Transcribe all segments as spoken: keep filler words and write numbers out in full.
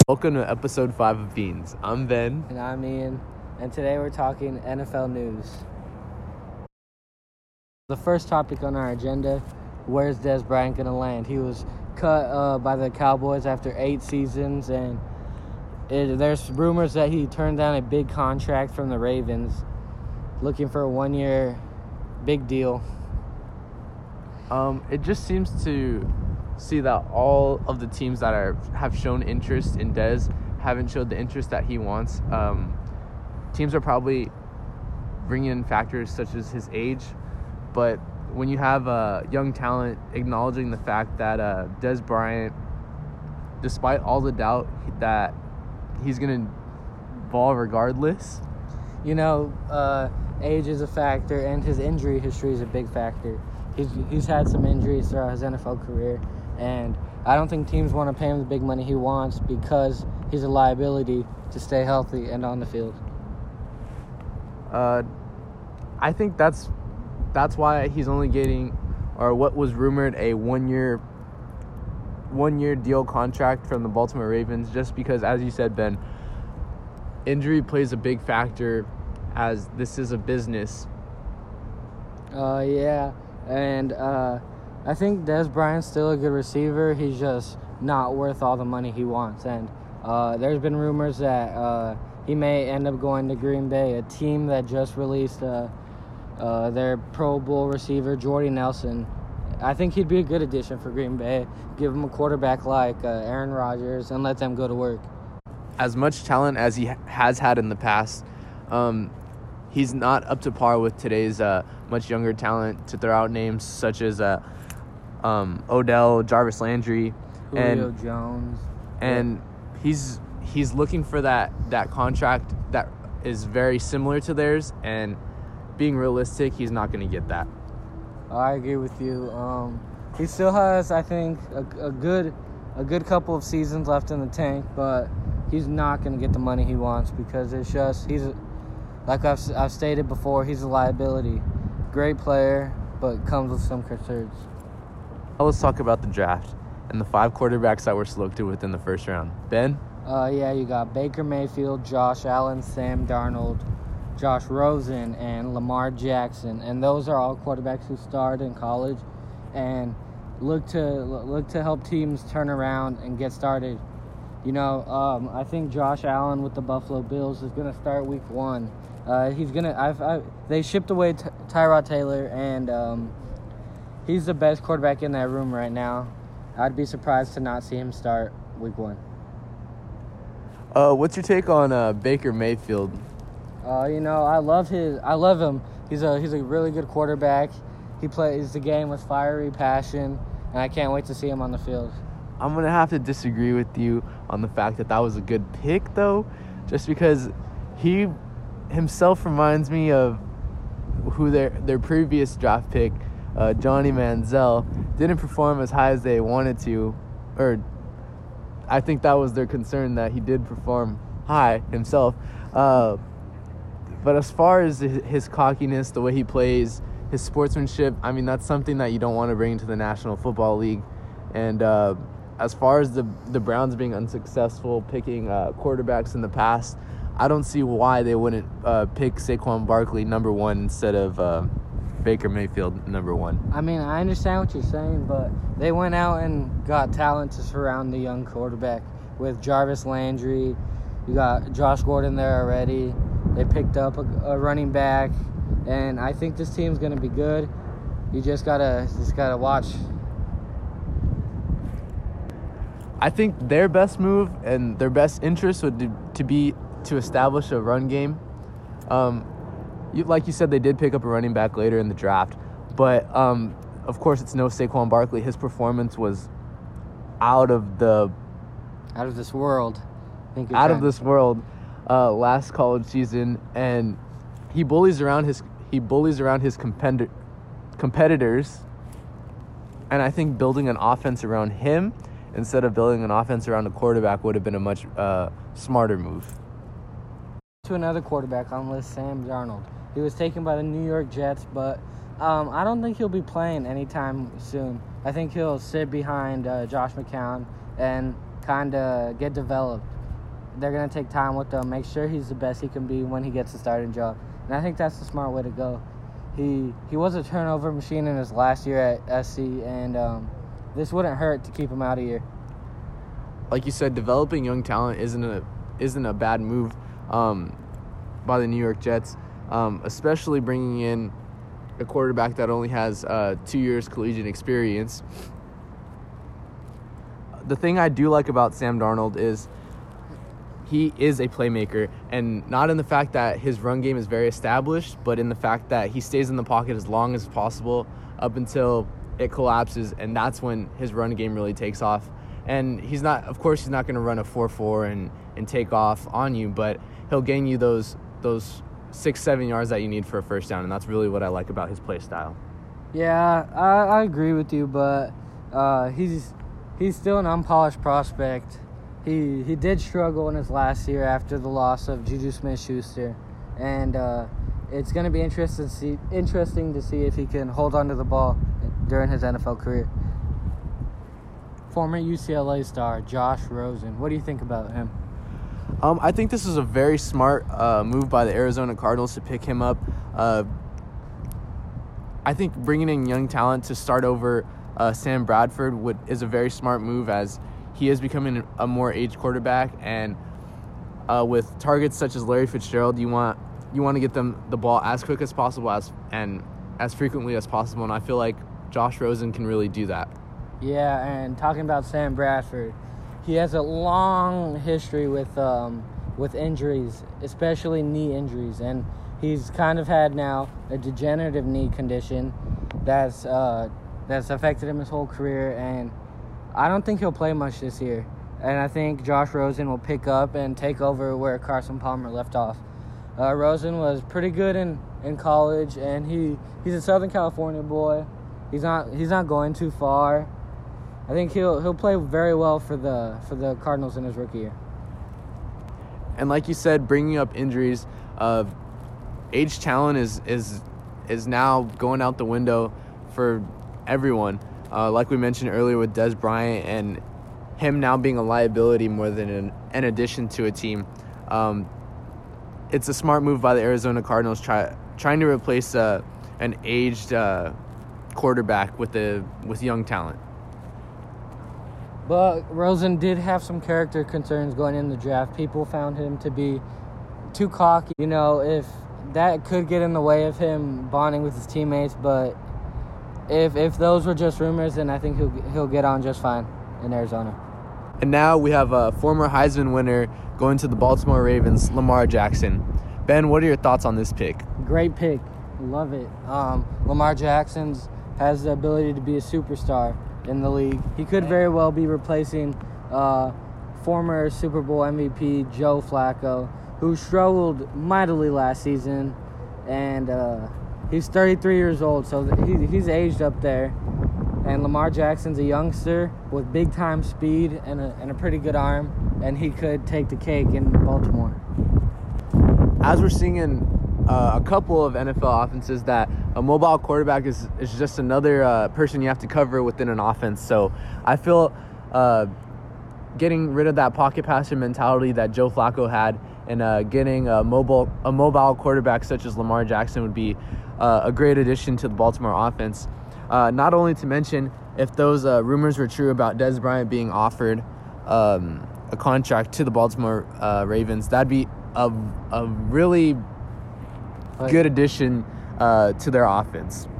Welcome to episode five of Beans. I'm Ben. And I'm Ian. And today we're talking N F L news. The first topic on our agenda, where's Dez Bryant going to land? He was cut uh, by the Cowboys after eight seasons, and it, there's rumors that he turned down a big contract from the Ravens, looking for a one-year big deal. Um, it just seems to see that all of the teams that are have shown interest in Dez haven't showed the interest that he wants. Um, teams are probably bringing in factors such as his age, but when you have a young talent acknowledging the fact that uh, Dez Bryant, despite all the doubt that he's going to ball regardless. You know, uh, age is a factor, and his injury history is a big factor. He's he's had some injuries throughout his N F L career, and I don't think teams want to pay him the big money he wants because he's a liability to stay healthy and on the field. Uh, I think that's that's why he's only getting, or what was rumored, a one-year one-year deal contract from the Baltimore Ravens, just because, as you said, Ben, injury plays a big factor as this is a business. Uh, yeah, and uh, I think Dez Bryant's still a good receiver. He's just not worth all the money he wants. And uh, there's been rumors that uh, he may end up going to Green Bay, a team that just released uh, uh, their Pro Bowl receiver, Jordy Nelson. I think he'd be a good addition for Green Bay. Give him a quarterback like uh, Aaron Rodgers and let them go to work. As much talent as he ha- has had in the past, um, he's not up to par with today's uh, much younger talent. To throw out names such as uh, um, Odell, Jarvis Landry, Julio and Jones, and yeah. he's he's looking for that that contract that is very similar to theirs. And being realistic, he's not going to get that. I agree with you. Um, he still has, I think, a, a good a good couple of seasons left in the tank, but he's not going to get the money he wants because it's just he's. Like I've, I've stated before, he's a liability. Great player, but comes with some concerns. Now let's talk about the draft and the five quarterbacks that were selected within the first round. Ben? Uh, yeah, you got Baker Mayfield, Josh Allen, Sam Darnold, Josh Rosen, and Lamar Jackson. And those are all quarterbacks who started in college and look to look to help teams turn around and get started. You know, um, I think Josh Allen with the Buffalo Bills is going to start week one. Uh, he's gonna. I've. I, they shipped away Ty- Tyrod Taylor, and um, he's the best quarterback in that room right now. I'd be surprised to not see him start week one. Uh, what's your take on uh, Baker Mayfield? Uh, you know, I love his. I love him. He's a. He's a really good quarterback. He plays the game with fiery passion, and I can't wait to see him on the field. I'm gonna have to disagree with you on the fact that that was a good pick, though, just because he himself reminds me of who their their previous draft pick, uh, Johnny Manziel, didn't perform as high as they wanted to, or I think that was their concern, that he did perform high himself. Uh, but as far as his cockiness, the way he plays, his sportsmanship, I mean, that's something that you don't want to bring to the National Football League. And uh, as far as the the Browns being unsuccessful picking uh, quarterbacks in the past, I don't see why they wouldn't uh, pick Saquon Barkley number one instead of uh, Baker Mayfield number one. I mean, I understand what you're saying, but they went out and got talent to surround the young quarterback with Jarvis Landry. You got Josh Gordon there already. They picked up a, a running back, and I think this team's going to be good. You just gotta just gotta watch. I think their best move and their best interest would be, to be to establish a run game. Um, you, like you said, they did pick up a running back later in the draft, but um, of course it's no Saquon Barkley. His performance was out of the Out of this world. I think out of this world uh, last college season, and he bullies around his he bullies around his competitor, competitors, and I think building an offense around him instead of building an offense around a quarterback would have been a much uh, smarter move. To another quarterback on the list, Sam Darnold. He was taken by the New York Jets, but um, I don't think he'll be playing anytime soon. I think he'll sit behind uh, Josh McCown and kind of get developed. they're going to take time with him, make sure he's the best he can be when he gets the starting job. And I think that's the smart way to go. He he was a turnover machine in his last year at S C, and um, this wouldn't hurt to keep him out of here. Like you said, developing young talent isn't a isn't a bad move um, by the New York Jets, um, especially bringing in a quarterback that only has uh, two years collegiate experience. The thing I do like about Sam Darnold is he is a playmaker, and not in the fact that his run game is very established, but in the fact that he stays in the pocket as long as possible up until it collapses, and that's when his run game really takes off. And he's not, of course, he's not going to run a four four and, and take off on you, but he'll gain you those those six, seven yards that you need for a first down, and that's really what I like about his play style. Yeah, I, I agree with you, but uh, he's he's still an unpolished prospect. He he did struggle in his last year after the loss of Juju Smith-Schuster, and uh, it's going to be interesting to see interesting to see if he can hold onto the ball during his N F L career. Former U C L A star Josh Rosen, what do you think about him? Um, I think this is a very smart uh, move by the Arizona Cardinals to pick him up. Uh, I think bringing in young talent to start over uh, Sam Bradford would is a very smart move, as he is becoming a more aged quarterback, and uh, with targets such as Larry Fitzgerald, you want you want to get them the ball as quick as possible as and as frequently as possible, and I feel like Josh Rosen can really do that. Yeah, and talking about Sam Bradford, he has a long history with um, with injuries, especially knee injuries, and he's kind of had now a degenerative knee condition that's uh, that's affected him his whole career, and I don't think he'll play much this year. And I think Josh Rosen will pick up and take over where Carson Palmer left off. Uh, Rosen was pretty good in, in college, and he, he's a Southern California boy. He's not he's not going too far. I think he'll he'll play very well for the for the Cardinals in his rookie year. And like you said, bringing up injuries, uh, age talent is is is now going out the window for everyone. Uh, like we mentioned earlier with Dez Bryant and him now being a liability more than an, an addition to a team. Um, it's a smart move by the Arizona Cardinals try, trying to replace uh, an aged uh, quarterback with a with young talent. But Rosen did have some character concerns going in the draft. People found him to be too cocky. You know, if that could get in the way of him bonding with his teammates, but if if those were just rumors, then I think he'll he'll get on just fine in Arizona. And now we have a former Heisman winner going to the Baltimore Ravens, Lamar Jackson. Ben, what are your thoughts on this pick? Great pick. Love it. Um, Lamar Jackson has the ability to be a superstar in the league. He could very well be replacing uh, former Super Bowl M V P Joe Flacco, who struggled mightily last season, and uh, he's thirty-three years old, so he, he's aged up there. And Lamar Jackson's a youngster with big-time speed and a, and a pretty good arm, and he could take the cake in Baltimore. As we're seeing in uh, a couple of N F L offenses, that a mobile quarterback is, is just another uh, person you have to cover within an offense. So I feel uh, getting rid of that pocket passer mentality that Joe Flacco had and uh, getting a mobile a mobile quarterback such as Lamar Jackson would be uh, a great addition to the Baltimore offense. Uh, not only to mention, if those uh, rumors were true about Dez Bryant being offered um, a contract to the Baltimore uh, Ravens, that'd be a, a really good addition uh, to their offense.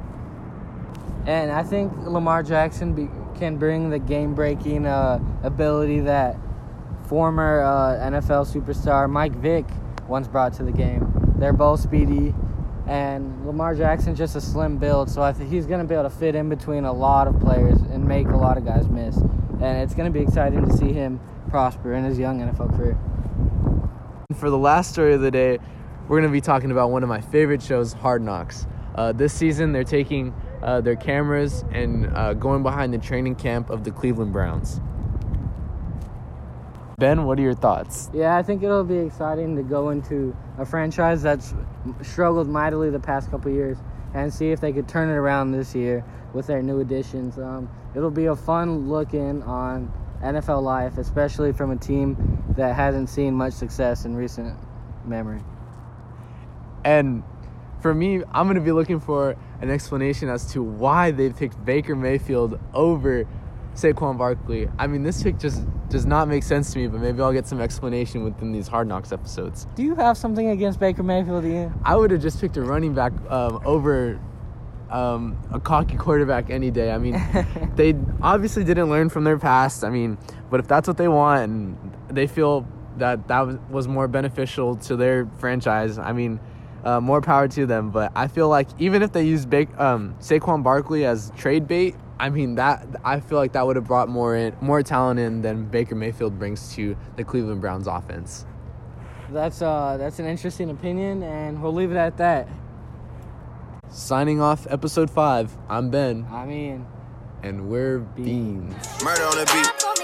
And I think Lamar Jackson be, can bring the game-breaking uh, ability that former uh, N F L superstar Mike Vick once brought to the game. They're both speedy, and Lamar Jackson's just a slim build, so I think he's going to be able to fit in between a lot of players and make a lot of guys miss. And it's going to be exciting to see him prosper in his young N F L career. For the last story of the day, we're going to be talking about one of my favorite shows, Hard Knocks. Uh, this season, they're taking uh, their cameras and uh, going behind the training camp of the Cleveland Browns. Ben, what are your thoughts? Yeah, I think it'll be exciting to go into a franchise that's struggled mightily the past couple of years and see if they could turn it around this year with their new additions. Um, it'll be a fun look in on N F L life, especially from a team that hasn't seen much success in recent memory. And for me, I'm going to be looking for an explanation as to why they picked Baker Mayfield over Saquon Barkley. I mean, this pick just does not make sense to me, but maybe I'll get some explanation within these Hard Knocks episodes. Do you have something against Baker Mayfield, Ian? I would have just picked a running back um, over um, a cocky quarterback any day. I mean, they obviously didn't learn from their past. I mean, but if that's what they want and they feel that that was, was more beneficial to their franchise, I mean, uh, more power to them. But I feel like even if they used Ba- um, Saquon Barkley as trade bait, I mean, that I feel like that would have brought more in, more talent in than Baker Mayfield brings to the Cleveland Browns offense. That's uh, that's an interesting opinion, and we'll leave it at that. Signing off episode five, I'm Ben. I mean, and we're Beans. Murder on the beat.